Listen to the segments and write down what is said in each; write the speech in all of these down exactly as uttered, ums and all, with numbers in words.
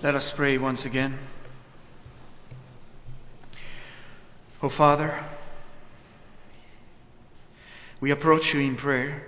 Let us pray once again. O Father, we approach you in prayer.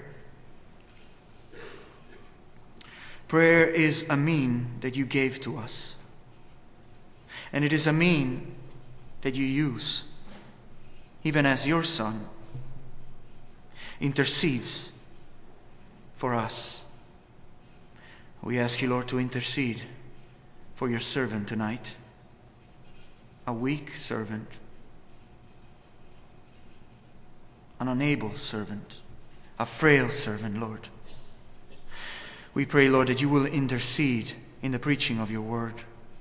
Prayer is a mean that you gave to us. And it is a mean that you use, even as your Son intercedes for us. We ask you, Lord, to intercede for your servant tonight, a weak servant, an unable servant, a frail servant, Lord. We pray, Lord, that you will intercede in the preaching of your word.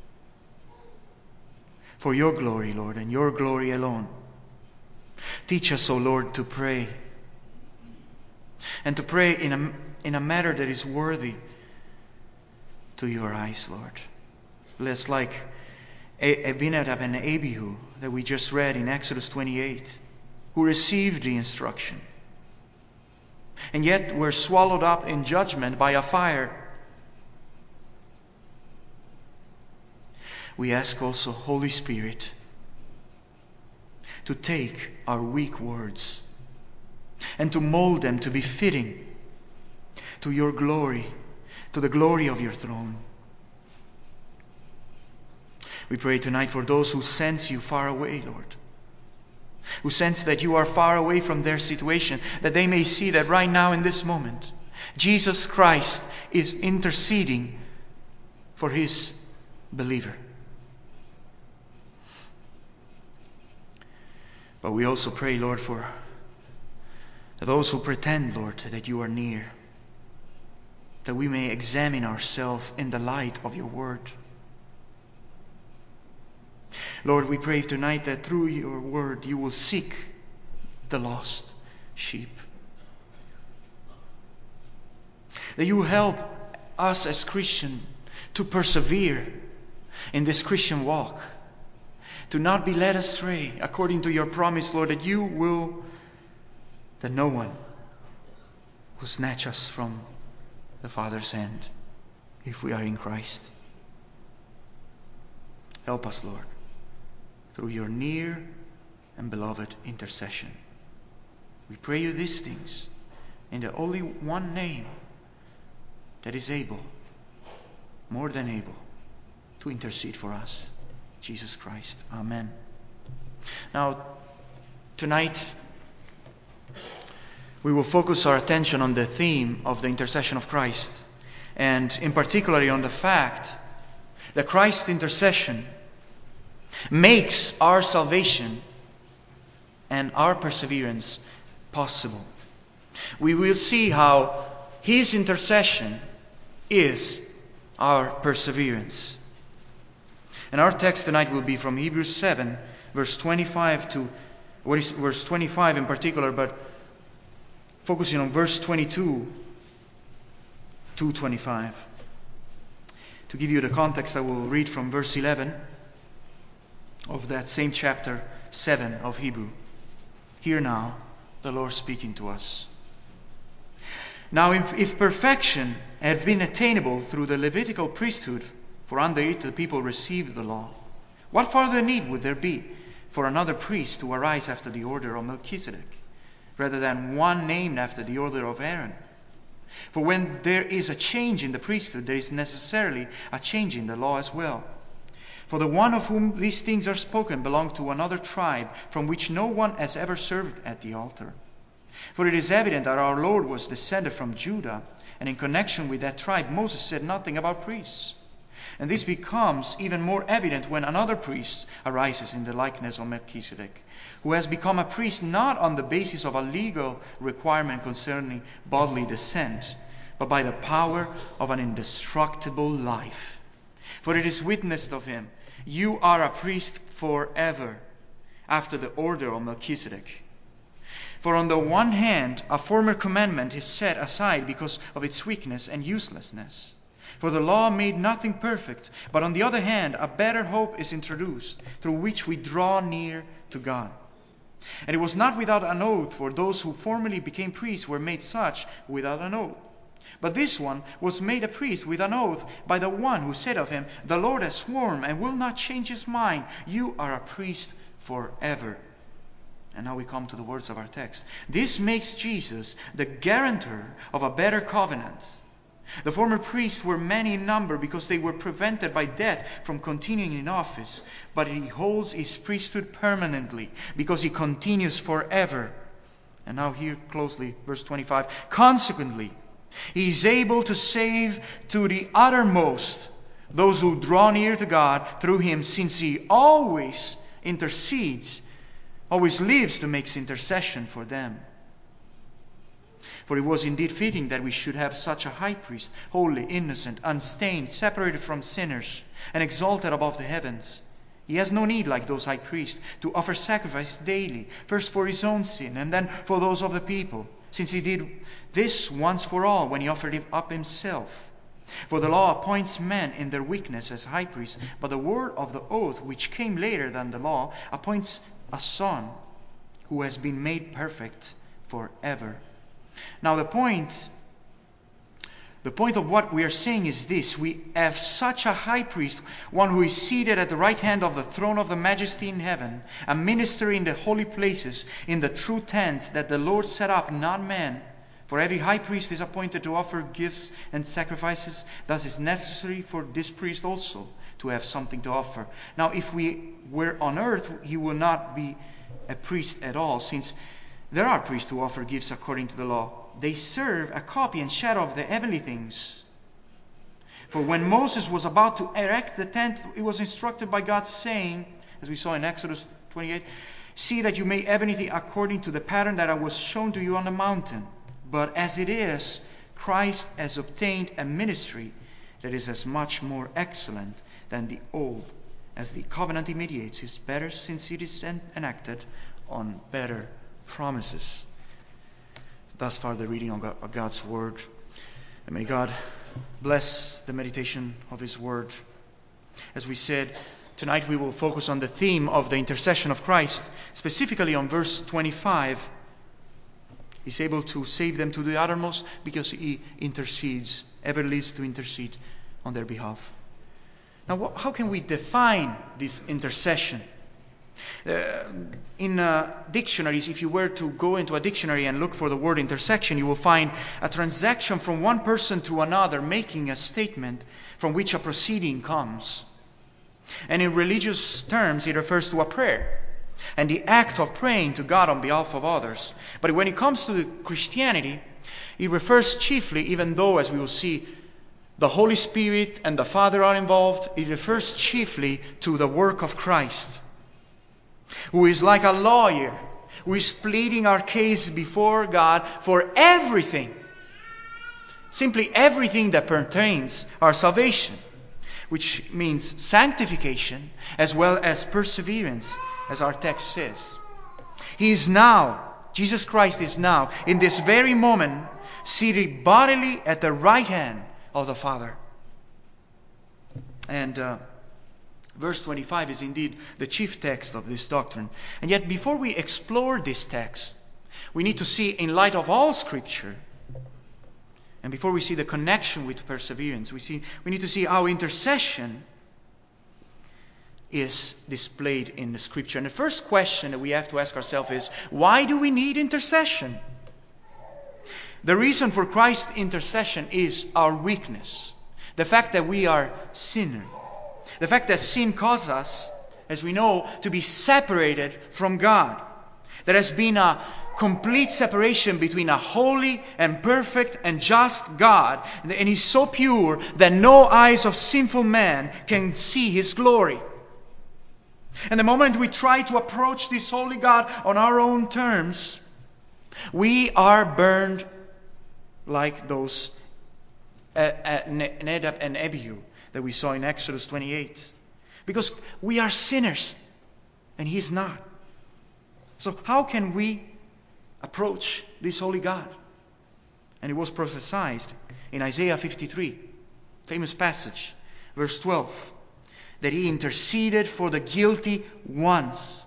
For your glory, Lord, and your glory alone. Teach us, O Lord, to pray. And to pray in a, in a manner that is worthy to your eyes, Lord. Less like Abinadab and Abihu that we just read in Exodus twenty-eight, who received the instruction, and yet were swallowed up in judgment by a fire. We ask also, Holy Spirit, to take our weak words and to mold them to be fitting to your glory, to the glory of your throne. We pray tonight for those who sense you far away, Lord, who sense that you are far away from their situation, that they may see that right now in this moment, Jesus Christ is interceding for his believer. But we also pray, Lord, for those who pretend, Lord, that you are near, that we may examine ourselves in the light of your word. Lord, we pray tonight that through your word you will seek the lost sheep. That you will help us as Christians to persevere in this Christian walk. To not be led astray according to your promise, Lord, that you will, that no one will snatch us from the Father's hand if we are in Christ. Help us, Lord, through your near and beloved intercession. We pray you these things in the only one name that is able, more than able, to intercede for us, Jesus Christ. Amen. Now, tonight, we will focus our attention on the theme of the intercession of Christ, and in particular on the fact that Christ's intercession makes our salvation and our perseverance possible. We will see how his intercession is our perseverance. And our text tonight will be from Hebrews seven, verse twenty-five to what is verse twenty-five in particular, but focusing on verse twenty-two to twenty-five. To give you the context, I will read from verse eleven of that same chapter seven of Hebrew. Hear now the Lord speaking to us. Now if, if perfection had been attainable through the Levitical priesthood, for under it the people received the law, what further need would there be for another priest to arise after the order of Melchizedek, rather than one named after the order of Aaron? For when there is a change in the priesthood, there is necessarily a change in the law as well. For the one of whom these things are spoken belonged to another tribe, from which no one has ever served at the altar. For it is evident that our Lord was descended from Judah, and in connection with that tribe Moses said nothing about priests. And this becomes even more evident when another priest arises in the likeness of Melchizedek, who has become a priest not on the basis of a legal requirement concerning bodily descent, but by the power of an indestructible life. For it is witnessed of him, you are a priest forever, after the order of Melchizedek. For on the one hand, a former commandment is set aside because of its weakness and uselessness. For the law made nothing perfect, but on the other hand, a better hope is introduced, through which we draw near to God. And it was not without an oath, for those who formerly became priests were made such without an oath. But this one was made a priest with an oath by the one who said of him, "The Lord has sworn and will not change his mind. You are a priest forever." And now we come to the words of our text. This makes Jesus the guarantor of a better covenant. The former priests were many in number because they were prevented by death from continuing in office. But he holds his priesthood permanently because he continues forever. And now here closely, verse twenty-five. Consequently, he is able to save to the uttermost those who draw near to God through him, since he always intercedes, always lives to make intercession for them. For it was indeed fitting that we should have such a high priest, holy, innocent, unstained, separated from sinners, and exalted above the heavens. He has no need, like those high priests, to offer sacrifice daily, first for his own sin and then for those of the people, since he did this once for all when he offered up himself. For the law appoints men in their weakness as high priests, but the word of the oath, which came later than the law, appoints a son who has been made perfect forever. Now the point, the point of what we are saying is this: we have such a high priest, one who is seated at the right hand of the throne of the majesty in heaven, a minister in the holy places, in the true tent that the Lord set up, not man. For every high priest is appointed to offer gifts and sacrifices. Thus it is necessary for this priest also to have something to offer. Now if we were on earth, he will not be a priest at all, since there are priests who offer gifts according to the law. They serve a copy and shadow of the heavenly things. For when Moses was about to erect the tent, he was instructed by God, saying, as we saw in Exodus twenty-eight, "See that you make everything according to the pattern that I was shown to you on the mountain." But as it is, Christ has obtained a ministry that is as much more excellent than the old, as the covenant he mediates is better, since it is enacted on better promises. Thus far the reading of God's Word. And may God bless the meditation of His Word. As we said, tonight we will focus on the theme of the intercession of Christ, specifically on verse twenty-five. He's able to save them to the uttermost because He intercedes, ever lives to intercede on their behalf. Now, how can we define this intercession? Uh, in uh, dictionaries, if you were to go into a dictionary and look for the word intersection, you will find a transaction from one person to another making a statement from which a proceeding comes. And in religious terms, it refers to a prayer and the act of praying to God on behalf of others. But when it comes to Christianity, it refers chiefly, even though, as we will see, the Holy Spirit and the Father are involved, it refers chiefly to the work of Christ, who is like a lawyer, who is pleading our case before God for everything, simply everything that pertains our salvation, which means sanctification as well as perseverance, as our text says. He is now, Jesus Christ is now, in this very moment, seated bodily at the right hand of the Father. And uh, verse twenty-five is indeed the chief text of this doctrine. And yet, before we explore this text, we need to see, in light of all Scripture, and before we see the connection with perseverance, we see we need to see how intercession is displayed in the Scripture. And the first question that we have to ask ourselves is, why do we need intercession? The reason for Christ's intercession is our weakness. The fact that we are sinners. The fact that sin causes us, as we know, to be separated from God. There has been a complete separation between a holy and perfect and just God. And He's so pure that no eyes of sinful man can see His glory. And the moment we try to approach this holy God on our own terms, we are burned like those uh, uh, Nadab and Abihu that we saw in Exodus twenty-eight. Because we are sinners and He's not. So how can we approach this holy God? And it was prophesied in Isaiah fifty-three, famous passage, verse twelve, that He interceded for the guilty once.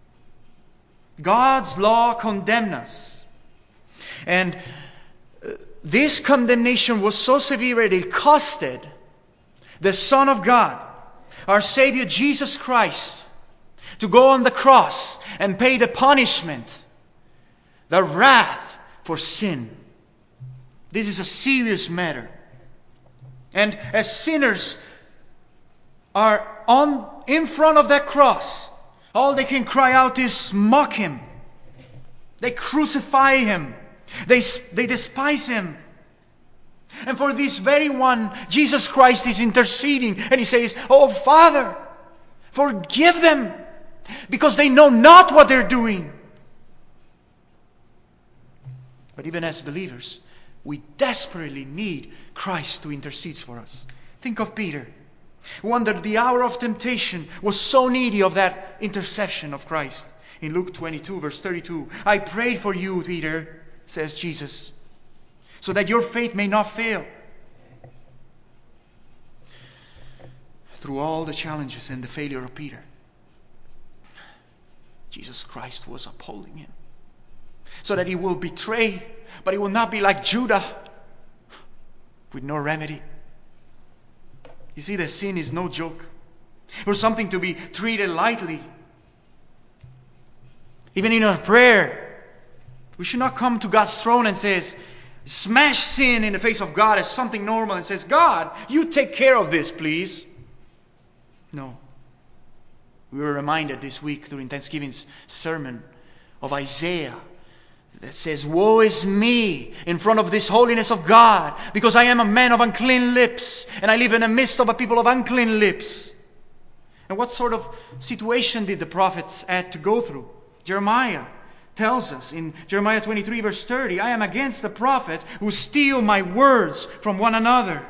God's law condemns us. And uh, this condemnation was so severe that it costed the Son of God, our Savior Jesus Christ, to go on the cross and pay the punishment, the wrath for sin. This is a serious matter. And as sinners are on in front of that cross, all they can cry out is, mock Him. They crucify Him. They, they despise Him. And for this very one, Jesus Christ is interceding. And He says, "Oh Father, forgive them, because they know not what they're doing." But even as believers, we desperately need Christ to intercede for us. Think of Peter, who under the hour of temptation was so needy of that intercession of Christ. In Luke twenty-two, verse thirty-two, "I prayed for you, Peter," says Jesus, "so that your faith may not fail." Through all the challenges and the failure of Peter, Jesus Christ was upholding him, so that he will betray, but he will not be like Judah, with no remedy. You see, the sin is no joke, or something to be treated lightly. Even in our prayer, we should not come to God's throne and says, smash sin in the face of God as something normal and says, "God, you take care of this, please." No. We were reminded this week during Thanksgiving's sermon of Isaiah that says, "Woe is me in front of this holiness of God, because I am a man of unclean lips, and I live in the midst of a people of unclean lips." And what sort of situation did the prophets had to go through? Jeremiah tells us in Jeremiah twenty-three, verse thirty, "I am against the prophet who steal my words from one another."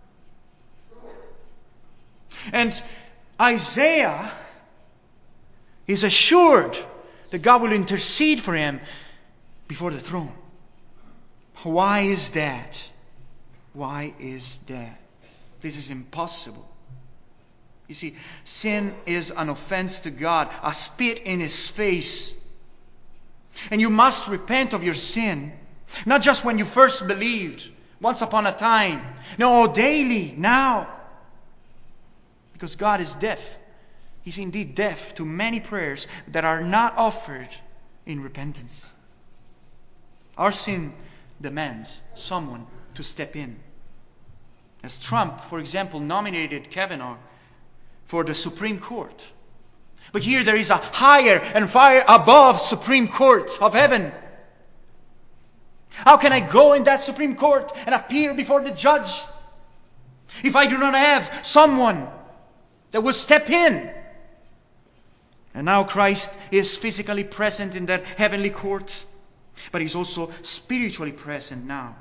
And Isaiah is assured that God will intercede for him before the throne. Why is that? Why is that? This is impossible. You see, sin is an offense to God, a spit in His face. And you must repent of your sin, not just when you first believed, once upon a time. No, daily, now. Because God is deaf. He's indeed deaf to many prayers that are not offered in repentance. Our sin demands someone to step in. As Trump, for example, nominated Kavanaugh for the Supreme Court. But here there is a higher and far above Supreme Court of heaven. How can I go in that Supreme Court and appear before the judge if I do not have someone that will step in? And now Christ is physically present in that heavenly court, but He's also spiritually present now.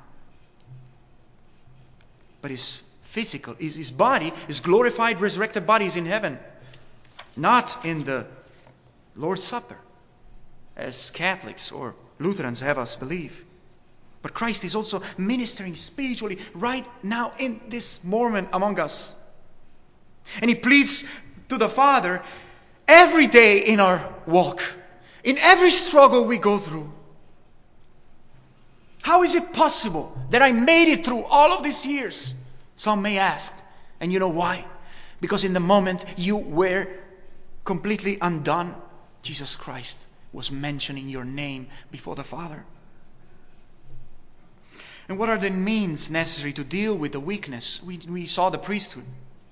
But His physical, his, his body, His glorified, resurrected body is in heaven, not in the Lord's Supper, as Catholics or Lutherans have us believe. But Christ is also ministering spiritually right now in this moment among us. And He pleads to the Father every day in our walk, in every struggle we go through. How is it possible that I made it through all of these years? Some may ask. And you know why? Because in the moment you were completely undone, Jesus Christ was mentioning your name before the Father. And what are the means necessary to deal with the weakness? We, we saw the priesthood.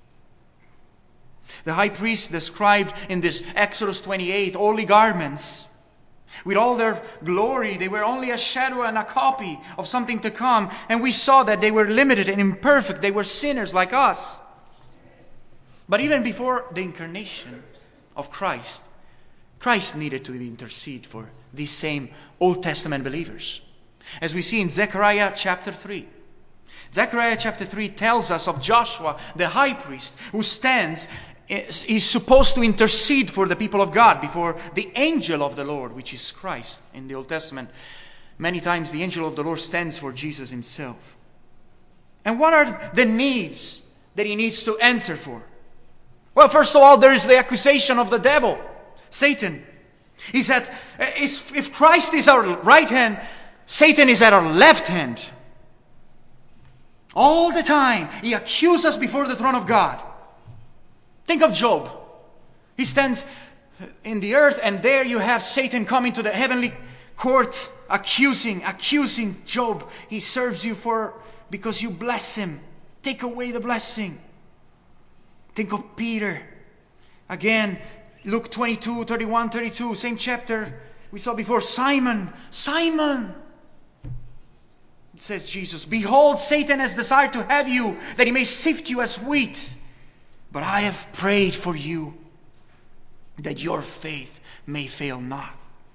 The high priest described in this Exodus twenty-eight, holy garments. With all their glory, they were only a shadow and a copy of something to come. And we saw that they were limited and imperfect. They were sinners like us. But even before the incarnation of Christ, Christ needed to intercede for these same Old Testament believers. As we see in Zechariah chapter three. Zechariah chapter three tells us of Joshua, the high priest, who stands, is supposed to intercede for the people of God before the angel of the Lord, which is Christ in the Old Testament. Many times the angel of the Lord stands for Jesus Himself. And what are the needs that He needs to answer for? Well, first of all, there is the accusation of the devil, Satan. He said, if Christ is our right hand, Satan is at our left hand. All the time, he accused us before the throne of God. Think of Job. He stands in the earth, and there you have Satan coming to the heavenly court, accusing, accusing Job. He serves you for because you bless him. Take away the blessing. Think of Peter. Again, Luke twenty-two, thirty-one, thirty-two, same chapter we saw before. Simon, Simon. It says Jesus, behold, Satan has desired to have you, that he may sift you as wheat. But I have prayed for you, that your faith may fail not.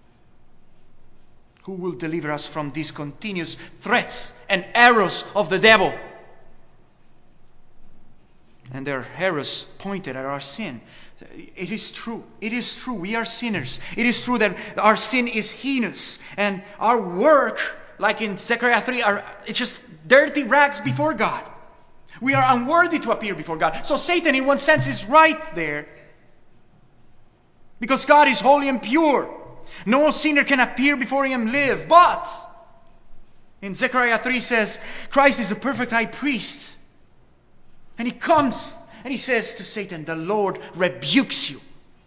Who will deliver us from these continuous threats and arrows of the devil? And their arrows pointed at our sin. It is true. It is true. We are sinners. It is true that our sin is heinous. And our work, like in Zechariah three, are it's just dirty rags before God. We are unworthy to appear before God. So Satan, in one sense, is right there. Because God is holy and pure. No sinner can appear before Him live. But in Zechariah three says, Christ is a perfect high priest. And He comes and He says to Satan, the Lord rebukes you.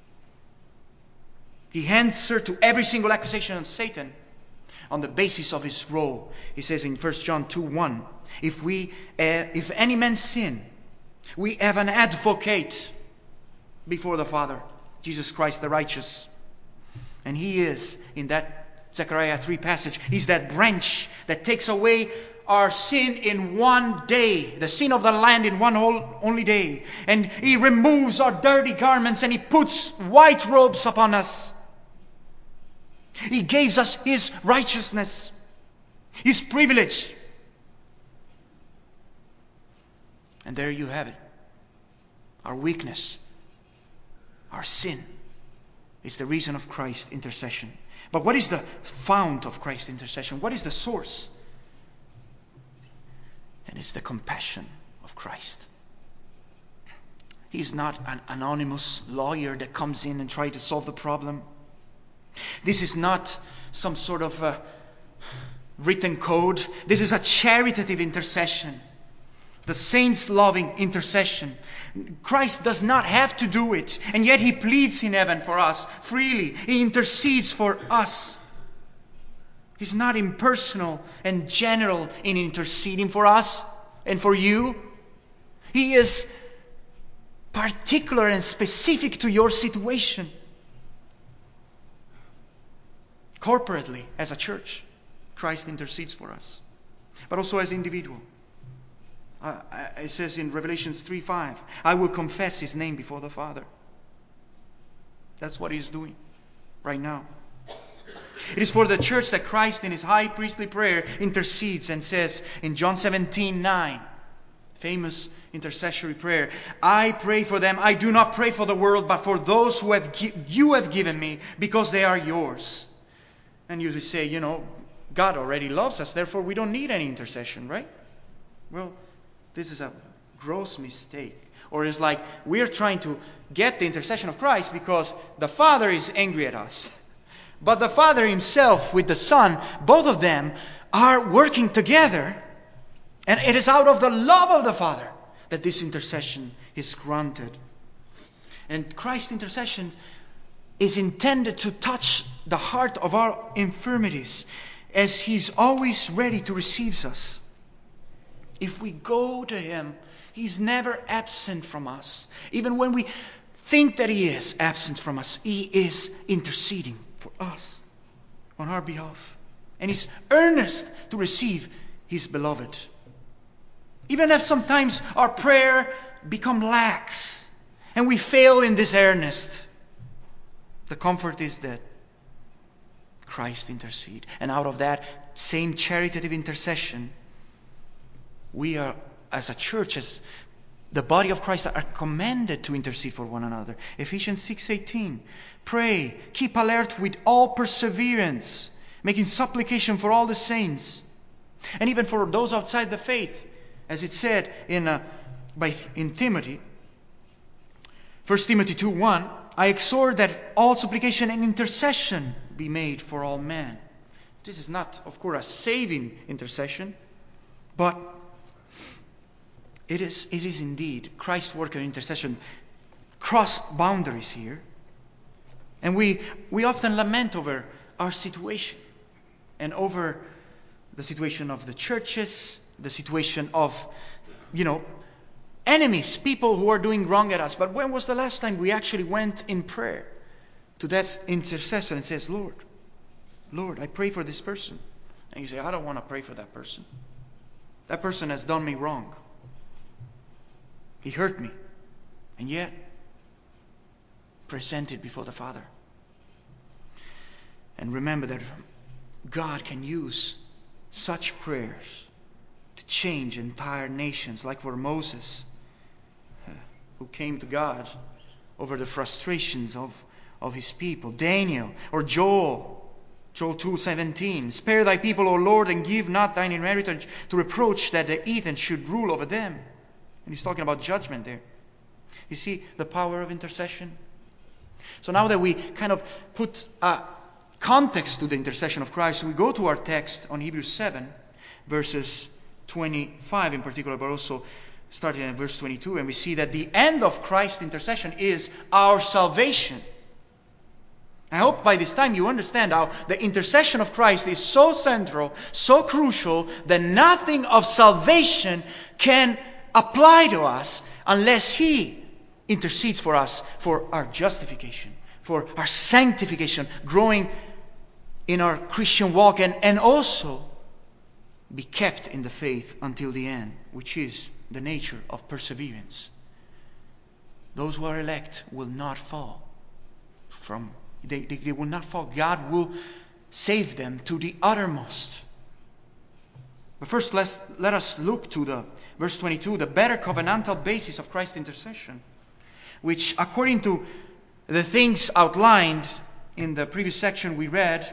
He answers to every single accusation on Satan on the basis of his role. He says in First John two one, if we, uh, if any man sin, we have an advocate before the Father, Jesus Christ the righteous. And He is, in that Zechariah three passage, He's that branch that takes away our sin in one day, the sin of the land in one whole only day. And He removes our dirty garments and He puts white robes upon us. He gives us His righteousness, His privilege. And there you have it. Our weakness, our sin, is the reason of Christ's intercession. But what is the fount of Christ's intercession? What is the source? And it's the compassion of Christ. He is not an anonymous lawyer that comes in and tries to solve the problem. This is not some sort of a written code. This is a charitative intercession. The saints' loving intercession. Christ does not have to do it, and yet He pleads in heaven for us freely. He intercedes for us. He's not impersonal and general in interceding for us and for you. He is particular and specific to your situation. Corporately, as a church, Christ intercedes for us, but also as individual. Uh, it says in Revelation three five, I will confess His name before the Father. That's what He's doing right now. It is for the church that Christ in His high priestly prayer intercedes and says in John seventeen nine, famous intercessory prayer, I pray for them. I do not pray for the world, but for those who have gi- you have given me, because they are yours. And you say, you know, God already loves us, therefore we don't need any intercession, right? Well, this is a gross mistake. Or it's like we're trying to get the intercession of Christ because the Father is angry at us. But the Father Himself with the Son, both of them are working together. And it is out of the love of the Father that this intercession is granted. And Christ's intercession is intended to touch the heart of our infirmities, as He's always ready to receive us. If we go to Him, He's never absent from us. Even when we think that He is absent from us, He is interceding for us on our behalf. And He's earnest to receive His beloved. Even if sometimes our prayer become lax and we fail in this earnest, the comfort is that Christ intercede. And out of that same charitative intercession, we are, as a church, as the body of Christ, are commanded to intercede for one another. Ephesians six eighteen. Pray, keep alert with all perseverance, making supplication for all the saints, and even for those outside the faith, as it said in uh, by in Timothy. First Timothy two one. I exhort that all supplication and intercession be made for all men. This is not, of course, a saving intercession, but it is, it is indeed Christ's work of intercession cross boundaries here. And we, we often lament over our situation and over the situation of the churches, the situation of, you know, enemies, people who are doing wrong at us. But when was the last time we actually went in prayer to that intercessor and says, Lord, Lord, I pray for this person. And you say, I don't want to pray for that person. That person has done me wrong. He hurt me. And yet, present it before the Father. And remember that God can use such prayers to change entire nations, like for Moses, uh, who came to God over the frustrations of, of his people. Daniel or Joel, Joel two seventeen. Spare thy people, O Lord, and give not thine inheritance to reproach, that the heathen should rule over them. And he's talking about judgment there. You see the power of intercession? So now that we kind of put a context to the intercession of Christ, we go to our text on Hebrews seven, verses twenty-five in particular, but also starting at verse twenty-two, and we see that the end of Christ's intercession is our salvation. I hope by this time you understand how the intercession of Christ is so central, so crucial, that nothing of salvation can apply to us unless He intercedes for us for our justification, for our sanctification, growing in our Christian walk, and, and also be kept in the faith until the end, which is the nature of perseverance. Those who are elect will not fall from they, they, they will not fall. God will save them to the uttermost. But first, let's, let us look to the verse twenty-two, the better covenantal basis of Christ's intercession, which, according to the things outlined in the previous section we read,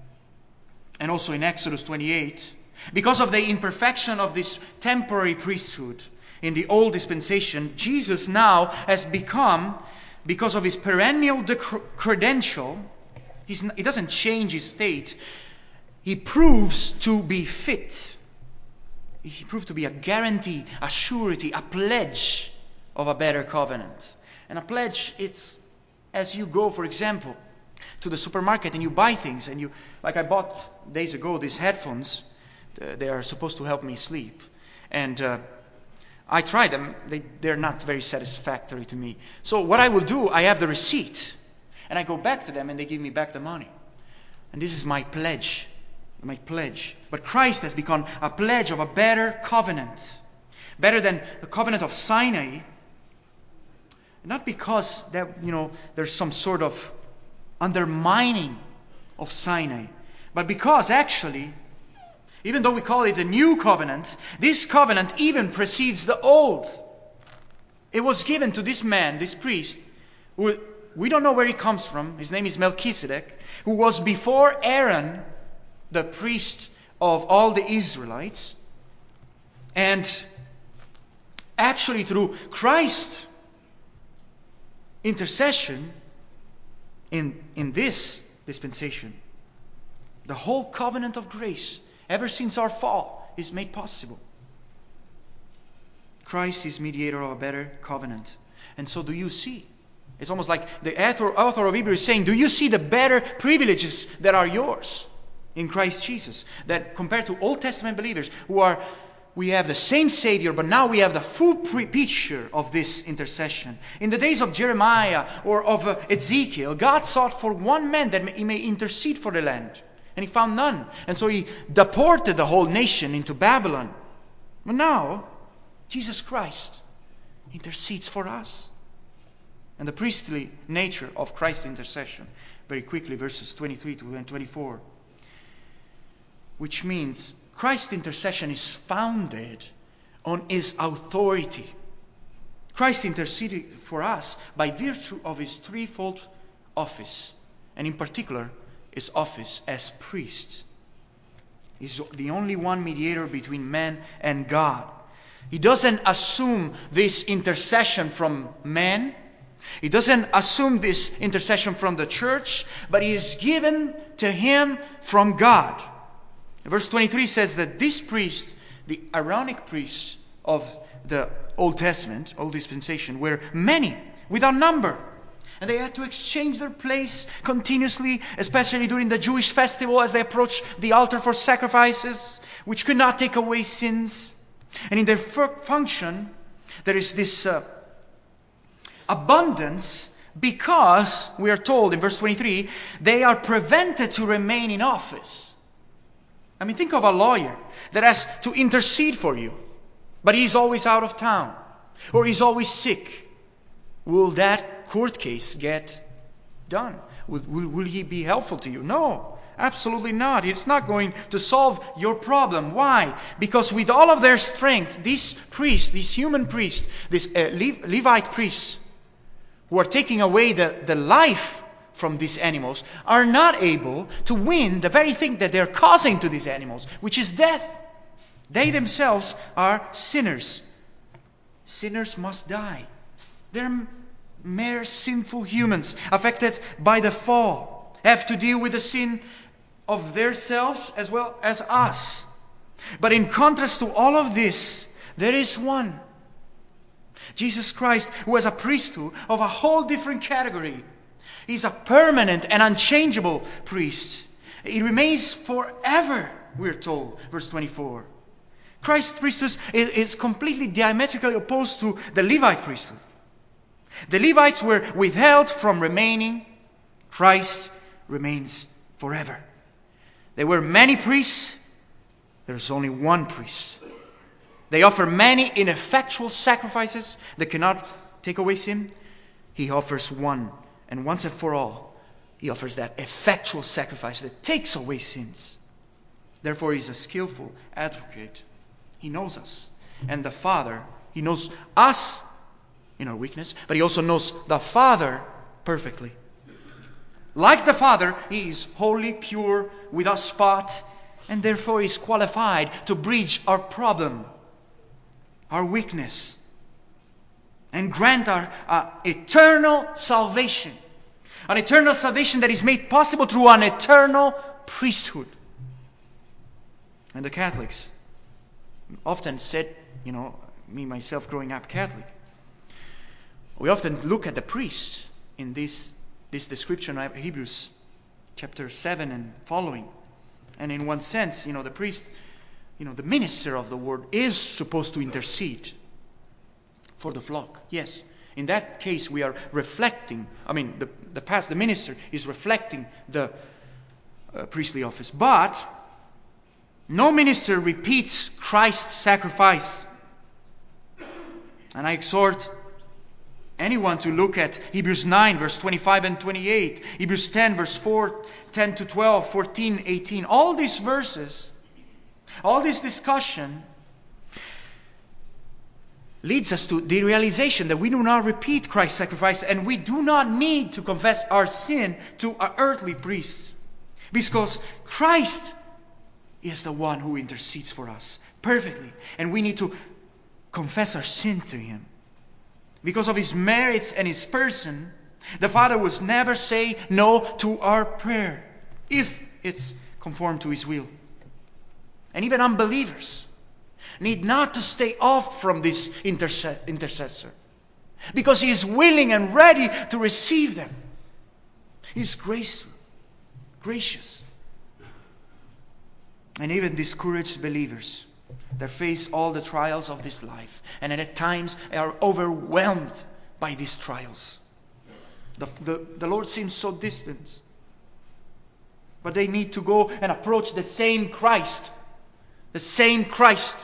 and also in Exodus twenty-eight, because of the imperfection of this temporary priesthood in the old dispensation, Jesus now has become, because of his perennial dec- credential, he's, he doesn't change his state. He proves to be fit. He proved to be a guarantee, a surety, a pledge of a better covenant. And a pledge, it's as you go, for example, to the supermarket and you buy things, and you, like I bought days ago these headphones. Uh, they are supposed to help me sleep, and uh, I tried them. They they're not very satisfactory to me. So what I will do, I have the receipt, and I go back to them, and they give me back the money. And this is my pledge, my pledge. But Christ has become a pledge of a better covenant, better than the covenant of Sinai. Not because that you know there's some sort of undermining of Sinai, but because actually, even though we call it the new covenant, this covenant even precedes the old. It was given to this man, this priest, who we don't know where he comes from. His name is Melchizedek, who was before Aaron, the priest of all the Israelites. And actually through Christ's intercession in, in this dispensation, the whole covenant of grace, ever since our fall, is made possible. Christ is mediator of a better covenant. And so do you see? It's almost like the author, author of Hebrews is saying, do you see the better privileges that are yours in Christ Jesus? That compared to Old Testament believers who are, we have the same Savior, but now we have the full pre- picture of this intercession. In the days of Jeremiah or of uh, Ezekiel, God sought for one man that he may intercede for the land. And he found none. And so he deported the whole nation into Babylon. But now, Jesus Christ intercedes for us. And the priestly nature of Christ's intercession, very quickly, verses twenty-three to twenty-four. Which means Christ's intercession is founded on His authority. Christ interceded for us by virtue of His threefold office. And in particular, His office as priest. He's the only one mediator between man and God. He doesn't assume this intercession from man. He doesn't assume this intercession from the church, but he is given to him from God. Verse twenty-three says that this priest, the Aaronic priest of the Old Testament, Old Dispensation, were many, without number. And they had to exchange their place continuously, especially during the Jewish festival as they approached the altar for sacrifices, which could not take away sins. And in their function, there is this uh, abundance because, we are told in verse twenty-three, they are prevented to remain in office. I mean, think of a lawyer that has to intercede for you, but he's always out of town, or he's always sick. Will that court case get done? Will, will, will he be helpful to you? No, absolutely not. It's not going to solve your problem. Why? Because with all of their strength, these priests, these human priests, these uh, Le- Levite priests, who are taking away the, the life from these animals, are not able to win the very thing that they're causing to these animals, which is death. They themselves are sinners. Sinners must die. They're mere sinful humans affected by the fall, have to deal with the sin of themselves as well as us. But in contrast to all of this, there is one, Jesus Christ, who has a priesthood of a whole different category. He's a permanent and unchangeable priest. He remains forever, we're told, verse twenty-four. Christ's priesthood is completely diametrically opposed to the Levite priesthood. The Levites were withheld from remaining. Christ remains forever. There were many priests. There's only one priest. They offer many ineffectual sacrifices that cannot take away sin. He offers one, and once and for all, He offers that effectual sacrifice that takes away sins. Therefore, He's a skillful advocate. He knows us. And the Father, He knows us in our weakness, but He also knows the Father perfectly. Like the Father, He is holy, pure, without spot, and therefore is qualified to bridge our problem, our weakness, and grant our uh, eternal salvation. An eternal salvation that is made possible through an eternal priesthood. And the Catholics often said, you know, me myself growing up Catholic, we often look at the priest in this, this description of Hebrews chapter seven and following. And in one sense, you know, the priest, you know, the minister of the word is supposed to intercede for the flock. Yes. In that case, we are reflecting, I mean, the, the past, the minister is reflecting the uh, priestly office. But no minister repeats Christ's sacrifice. And I exhort anyone to look at Hebrews nine, verse twenty-five and twenty-eight, Hebrews ten, verse four, ten to twelve, fourteen, eighteen. All these verses, all this discussion leads us to the realization that we do not repeat Christ's sacrifice, and we do not need to confess our sin to an earthly priest, because Christ is the one who intercedes for us perfectly, and we need to confess our sin to Him. Because of His merits and His person, the Father will never say no to our prayer if it's conformed to His will. And even unbelievers need not to stay off from this interse- intercessor, because He is willing and ready to receive them. He is graceful, gracious. And even discouraged believers that face all the trials of this life, and at times are overwhelmed by these trials. The, the, the Lord seems so distant. But they need to go and approach the same Christ. The same Christ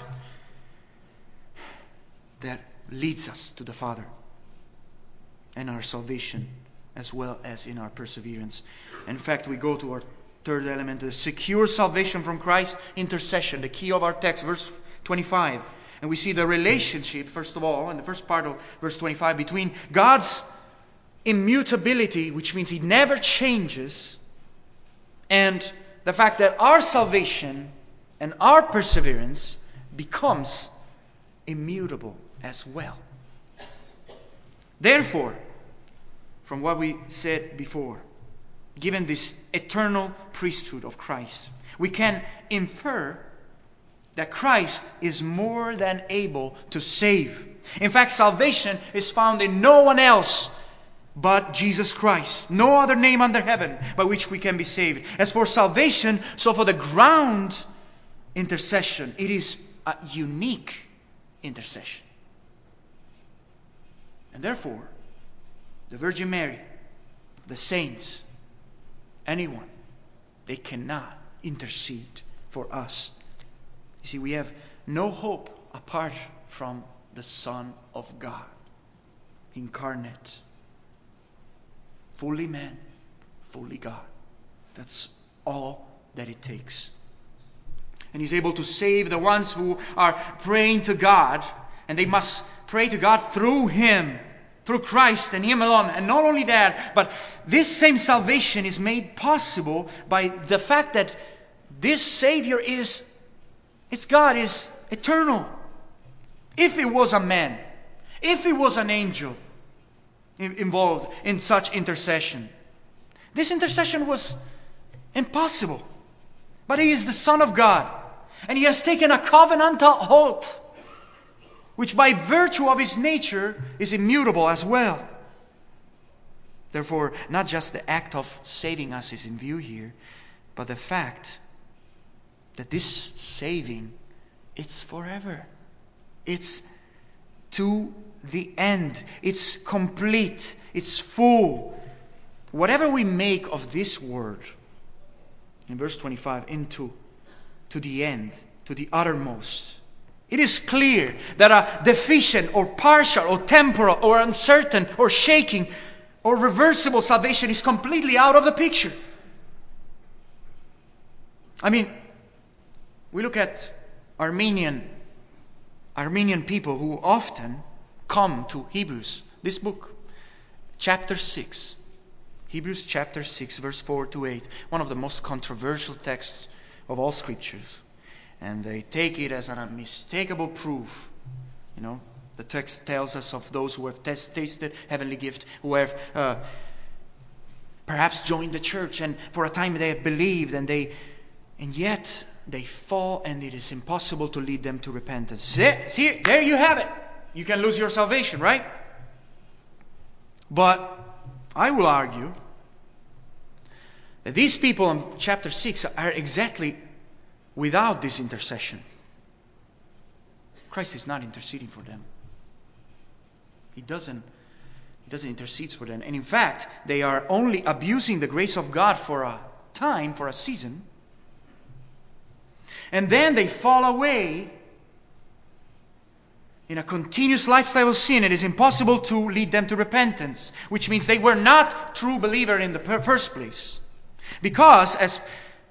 that leads us to the Father and our salvation, as well as in our perseverance. In fact, we go to our third element, the secure salvation from Christ, intercession, the key of our text, verse twenty-five. And we see the relationship, first of all, in the first part of verse twenty-five, between God's immutability, which means He never changes, and the fact that our salvation and our perseverance becomes immutable as well. Therefore, from what we said before, given this eternal priesthood of Christ, we can infer that Christ is more than able to save. In fact, salvation is found in no one else but Jesus Christ. No other name under heaven by which we can be saved. As for salvation, so for the ground intercession, it is a unique intercession. And therefore, the Virgin Mary, the saints, anyone, they cannot intercede for us. You see, we have no hope apart from the Son of God, incarnate, fully man, fully God. That's all that it takes. And He's able to save the ones who are praying to God, and they must pray to God through Him, through Christ and Him alone. And not only that, but this same salvation is made possible by the fact that this Savior is, it's God, is eternal. If it was a man, if it was an angel involved in such intercession, this intercession was impossible. But He is the Son of God, and He has taken a covenantal oath, which by virtue of His nature is immutable as well. Therefore, not just the act of saving us is in view here, but the fact that this saving, it's forever. It's to the end. It's complete. It's full. Whatever we make of this word, in verse twenty-five, into, to the end, to the uttermost, it is clear that a deficient or partial or temporal or uncertain or shaking or reversible salvation is completely out of the picture. I mean, we look at Armenian Armenian people who often come to Hebrews, this book, chapter six. Hebrews chapter six, verse four to eight. One of the most controversial texts of all Scriptures. And they take it as an unmistakable proof. You know, the text tells us of those who have test, tasted heavenly gift, who have uh, perhaps joined the church, and for a time they have believed, and they, and yet they fall, and it is impossible to lead them to repentance. See, see, there you have it. You can lose your salvation, right? But I will argue that these people in chapter six are exactly without this intercession. Christ is not interceding for them. He doesn't, he doesn't intercede for them. And in fact, they are only abusing the grace of God for a time, for a season. And then they fall away in a continuous lifestyle of sin. It is impossible to lead them to repentance, which means they were not true believers in the first place. Because as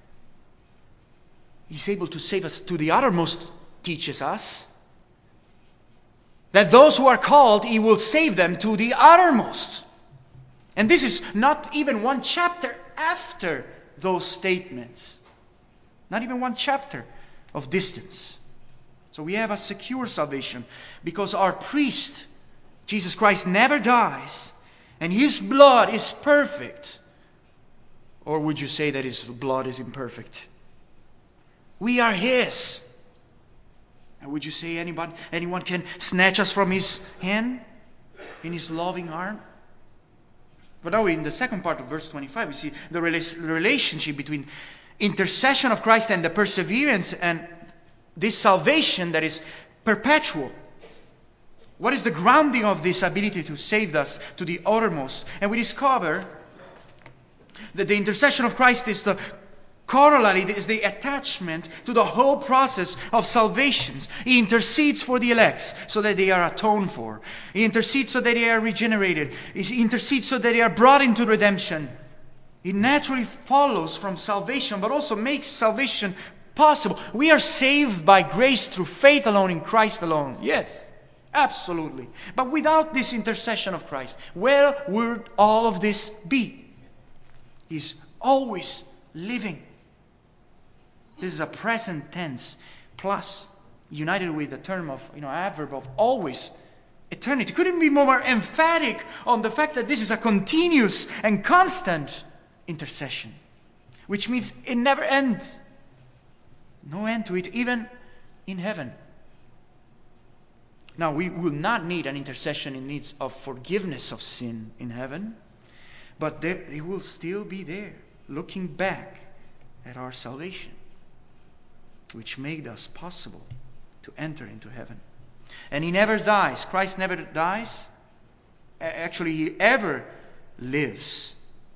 He's able to save us to the uttermost teaches us that those who are called, He will save them to the uttermost. And this is not even one chapter after those statements. Not even one chapter of distance. So we have a secure salvation because our priest, Jesus Christ, never dies, and His blood is perfect. Or would you say that His blood is imperfect? We are His. And would you say anyone, anyone can snatch us from His hand in His loving arm? But now in the second part of verse twenty-five, we see the relationship between intercession of Christ and the perseverance and this salvation that is perpetual. What is the grounding of this ability to save us to the uttermost? And we discover that the intercession of Christ is the corollary, is the attachment to the whole process of salvations. He intercedes for the elect so that they are atoned for. He intercedes so that they are regenerated. He intercedes so that they are brought into redemption. It naturally follows from salvation, but also makes salvation possible. We are saved by grace through faith alone in Christ alone. Yes, absolutely. But without this intercession of Christ, where would all of this be? He's always living. This is a present tense plus united with the term of, you know, adverb of always. Eternity. Couldn't be more emphatic on the fact that this is a continuous and constant intercession, which means it never ends. No end to it. Even in heaven. Now, we will not need an intercession in needs of forgiveness of sin in heaven, but there, it will still be there, looking back at our salvation, which made us possible to enter into heaven. And He never dies. Christ never dies. Actually, He ever lives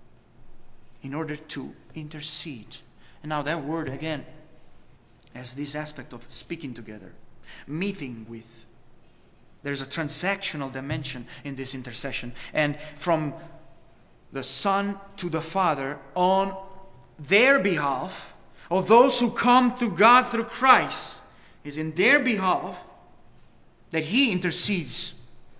in order to intercede. And now that word again has this aspect of speaking together, meeting with. There's a transactional dimension in this intercession. And from the Son to the Father on their behalf, of those who come to God through Christ, is in their behalf that He intercedes.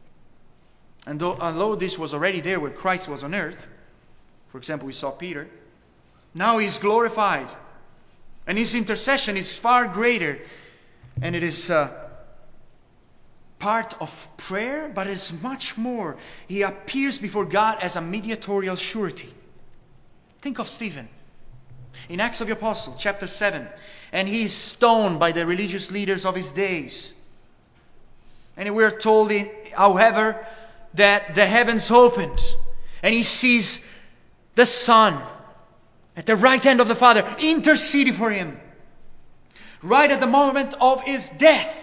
And though, although this was already there when Christ was on earth, for example, we saw Peter, now He's glorified. And His intercession is far greater. And it is uh, part of prayer, but it's much more. He appears before God as a mediatorial surety. Think of Stephen. In Acts of the Apostles, chapter seven. And he is stoned by the religious leaders of his days. And we are told, however, that the heavens opened. And he sees the Son at the right hand of the Father interceding for him. Right at the moment of his death.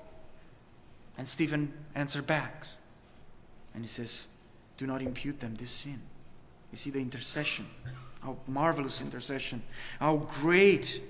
And Stephen answered back. And he says, do not impute them this sin. You see the intercession. How marvelous intercession. How great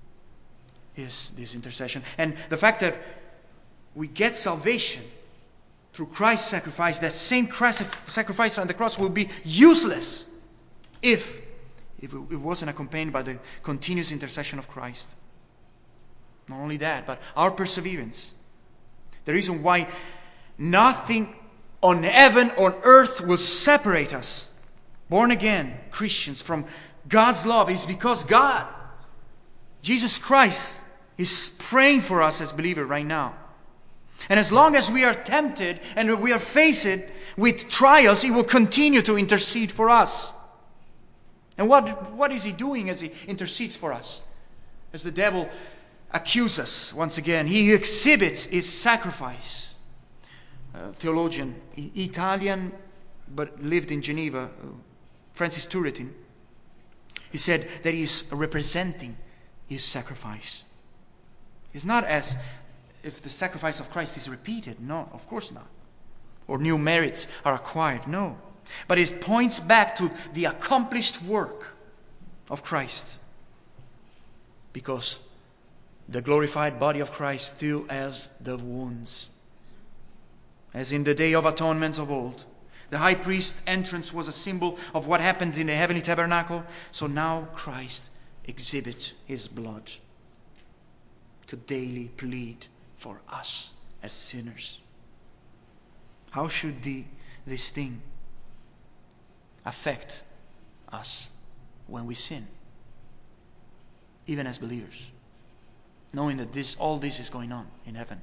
is this intercession. And the fact that we get salvation through Christ's sacrifice, that same sacrifice on the cross will be useless if it wasn't accompanied by the continuous intercession of Christ. Not only that, but our perseverance. The reason why nothing on heaven or earth will separate us, born again Christians, from God's love is because God, Jesus Christ, is praying for us as believers right now. And as long as we are tempted and we are faced with trials, He will continue to intercede for us. And what, what is He doing as He intercedes for us? As the devil accuses us once again, He exhibits His sacrifice. A theologian, Italian, but lived in Geneva, Francis Turretin, he said that He is representing His sacrifice. It's not as if the sacrifice of Christ is repeated. No, of course not. Or new merits are acquired. No. But it points back to the accomplished work of Christ. Because the glorified body of Christ still has the wounds. As in the day of atonement of old, the high priest's entrance was a symbol of what happens in the heavenly tabernacle. So now Christ exhibits His blood to daily plead for us as sinners. How should the, this thing affect us when we sin, even as believers, knowing that this all this is going on in heaven?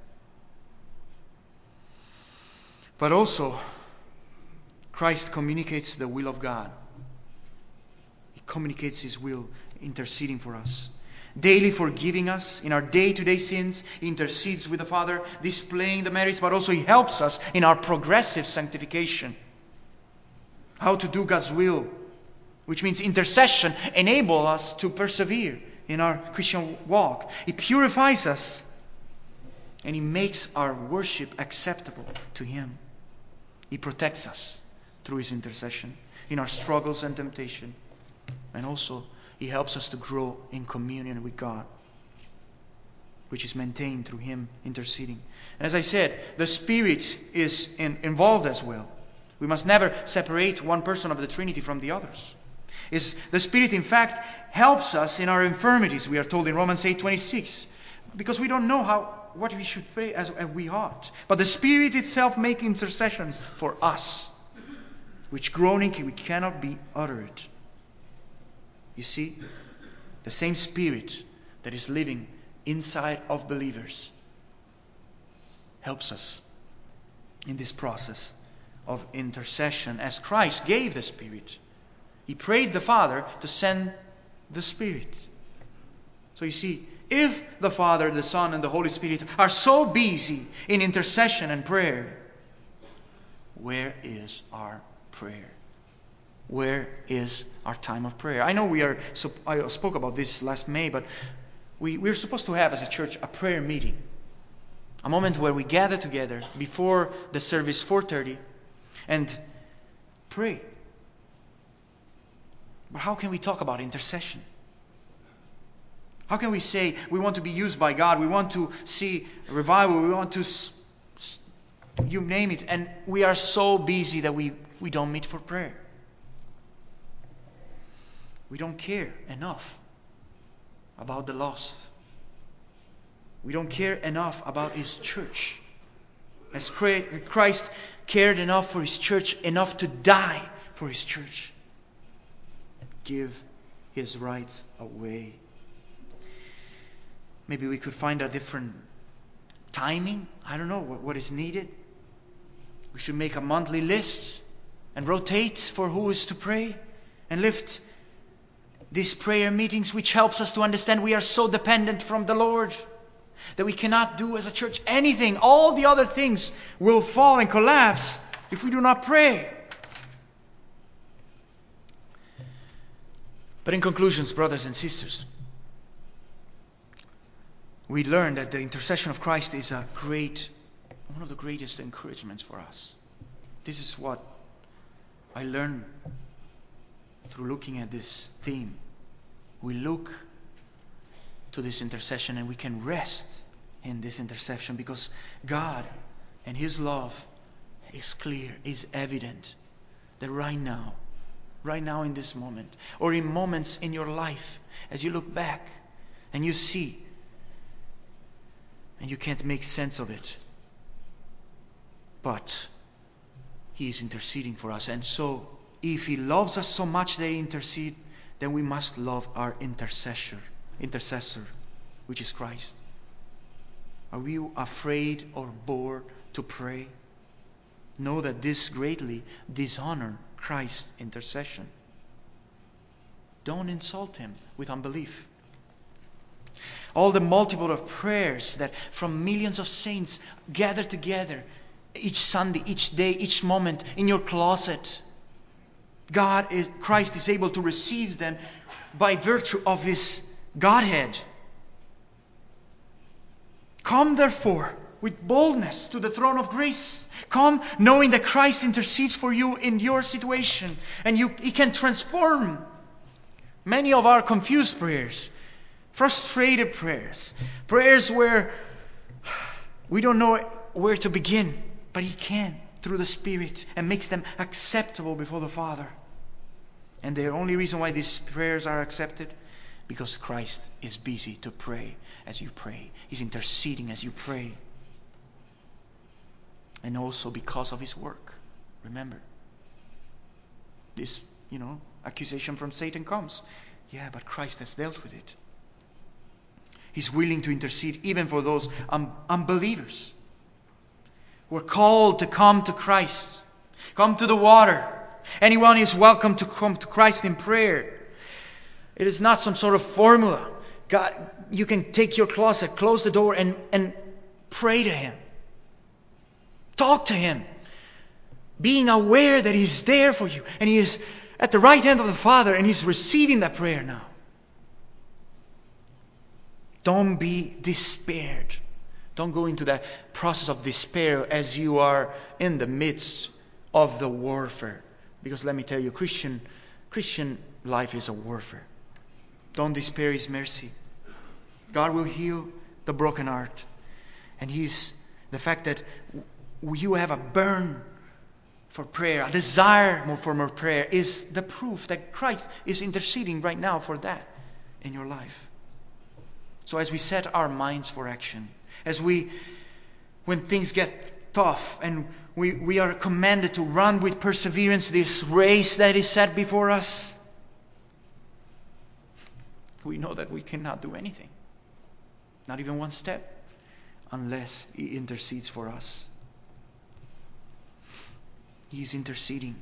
But also, Christ communicates the will of God. He communicates His will, interceding for us, daily forgiving us in our day-to-day sins. He intercedes with the Father, displaying the merits, but also He helps us in our progressive sanctification. How to do God's will, which means intercession enables us to persevere in our Christian walk. He purifies us, and He makes our worship acceptable to Him. He protects us through His intercession in our struggles and temptation. And also, He helps us to grow in communion with God, which is maintained through Him interceding. And as I said, the Spirit is in, involved as well. We must never separate one person of the Trinity from the others. Is the Spirit, in fact, helps us in our infirmities, we are told in Romans eight twenty-six. Because we don't know how what we should pray as, as we ought. But the Spirit itself makes intercession for us, which groaning we cannot be uttered. You see, the same Spirit that is living inside of believers helps us in this process of intercession, as Christ gave the Spirit. He prayed the Father to send the Spirit. So you see, If the Father, the Son, and the Holy Spirit are so busy in intercession and prayer, where is our prayer? Where is our time of prayer? I know we are. So I spoke about this last May, but we we're supposed to have as a church a prayer meeting, a moment where we gather together before the service four thirty and pray. But how can we talk about intercession? How can we say we want to be used by God, we want to see revival, we want to, you name it, and we are so busy that we, we don't meet for prayer? We don't care enough about the lost. We don't care enough about His church. As Christ cared enough for His church, enough to die for His church. Give His rights away. Maybe we could find a different timing. I don't know what, what is needed. We should make a monthly list and rotate for who is to pray and lift these prayer meetings, which helps us to understand we are so dependent from the Lord that we cannot do as a church anything. All the other things will fall and collapse if we do not pray. But in conclusions, brothers and sisters, we learn that the intercession of Christ is a great, one of the greatest encouragements for us. This is what I learned through looking at this theme. We look to this intercession and we can rest in this intercession because God and His love is clear, is evident that right now, right now in this moment, or in moments in your life, as you look back and you see and you can't make sense of it, but He is interceding for us. And so if He loves us so much that He intercedes, then we must love our intercessor, intercessor, which is Christ. Are we afraid or bored to pray? Know that this greatly dishonors Christ's intercession. Don't insult Him with unbelief. All the multiple of prayers that from millions of saints gather together each Sunday, each day, each moment in your closet. God is, Christ is able to receive them by virtue of His Godhead. Come therefore with boldness to the throne of grace. Come knowing that Christ intercedes for you in your situation. And you, He can transform many of our confused prayers, frustrated prayers, prayers where we don't know where to begin, but He can through the Spirit and makes them acceptable before the Father. And the only reason why these prayers are accepted, because Christ is busy to pray as you pray. He's interceding as you pray. And also because of His work. Remember, this, you know, accusation from Satan comes. Yeah, but Christ has dealt with it. He's willing to intercede even for those um, unbelievers. We're called to come to Christ. Come to the water. Anyone is welcome to come to Christ in prayer. It is not some sort of formula. God, you can take your closet, close the door, and, and pray to Him. Talk to Him. Being aware that He's there for you. And He is at the right hand of the Father and He's receiving that prayer now. Don't be despaired. Don't go into that process of despair as you are in the midst of the warfare. Because let me tell you, Christian, Christian life is a warfare. Don't despair His mercy. God will heal the broken heart. And He's the fact that you have a burn for prayer, a desire for more prayer, is the proof that Christ is interceding right now for that in your life. So as we set our minds for action, as we, when things get tough and we, we are commanded to run with perseverance this race that is set before us, we know that we cannot do anything, not even one step, unless He intercedes for us. He's interceding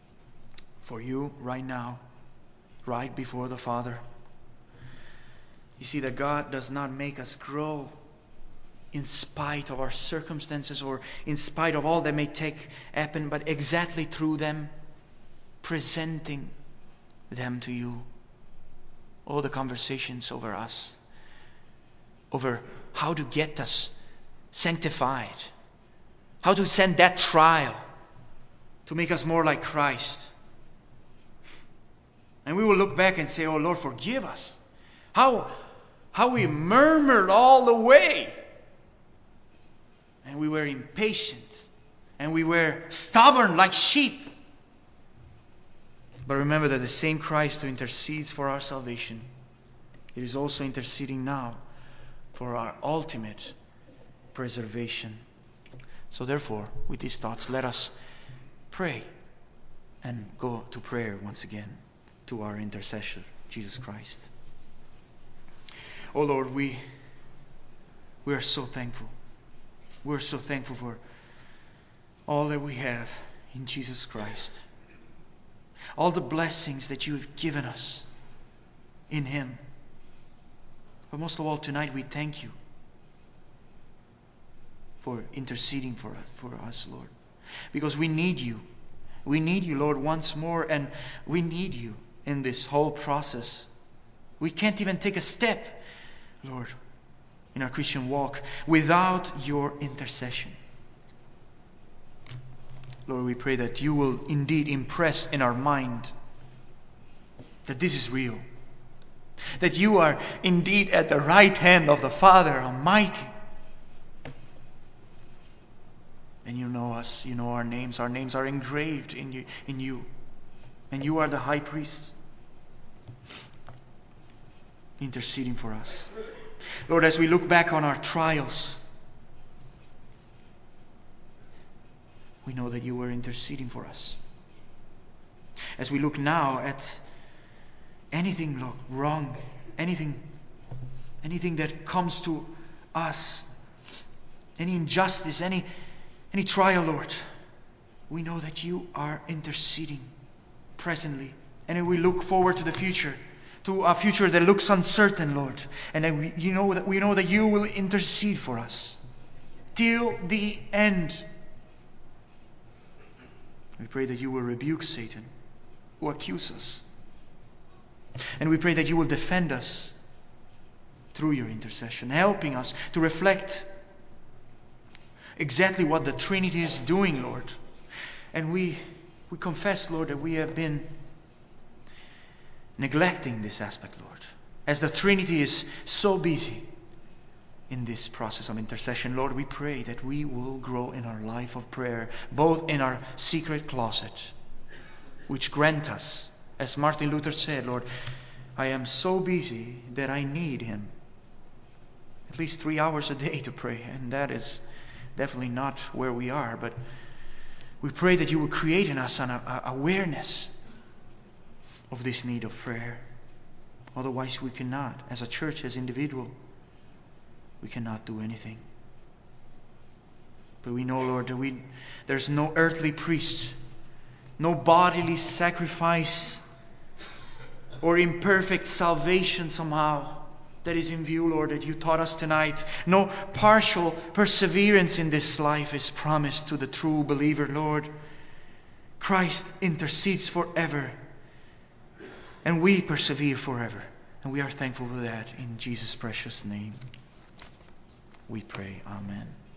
for you right now, right before the Father. You see that God does not make us grow in spite of our circumstances or in spite of all that may take happen, but exactly through them, presenting them to you. All the conversations over us, over how to get us sanctified, how to send that trial to make us more like Christ. And we will look back and say, oh Lord, forgive us. How, how we murmured all the way. And we were impatient. And we were stubborn like sheep. But remember that the same Christ who intercedes for our salvation, it is also interceding now for our ultimate preservation. So therefore, with these thoughts, let us pray and go to prayer once again to our intercessor, Jesus Christ. Oh Lord, we, we are so thankful. We're so thankful for all that we have in Jesus Christ. All the blessings that you have given us in Him. But most of all, tonight we thank you for interceding for us, for us, Lord. Because we need you. We need you, Lord, once more, and we need you in this whole process. We can't even take a step, Lord, in our Christian walk without your intercession. Lord, we pray that you will indeed impress in our mind that this is real. That you are indeed at the right hand of the Father Almighty. And you know us, you know our names. Our names are engraved in you, in you. And you are the high priest, interceding for us. Lord, as we look back on our trials, we know that you were interceding for us. As we look now at anything wrong, anything, anything that comes to us, any injustice, any, any trial, Lord, we know that you are interceding presently. And we look forward to the future, to a future that looks uncertain, Lord. And that we, you know that we know that you will intercede for us till the end. We pray that you will rebuke Satan, who accuses us. And we pray that you will defend us through your intercession, helping us to reflect exactly what the Trinity is doing, Lord. And we, we confess, Lord, that we have been neglecting this aspect, Lord. As the Trinity is so busy in this process of intercession, Lord, we pray that we will grow in our life of prayer, both in our secret closet, which grant us, as Martin Luther said, Lord, I am so busy that I need Him. At least three hours a day to pray, and that is definitely not where we are, but we pray that you will create in us an uh, awareness of this need of prayer. Otherwise we cannot, as a church, as individual, we cannot do anything. But we know, Lord, that we there's no earthly priest, no bodily sacrifice or imperfect salvation somehow that is in view, Lord, that you taught us tonight. No partial perseverance in this life is promised to the true believer, Lord. Christ intercedes forever, and we persevere forever. And we are thankful for that. In Jesus' precious name we pray. Amen.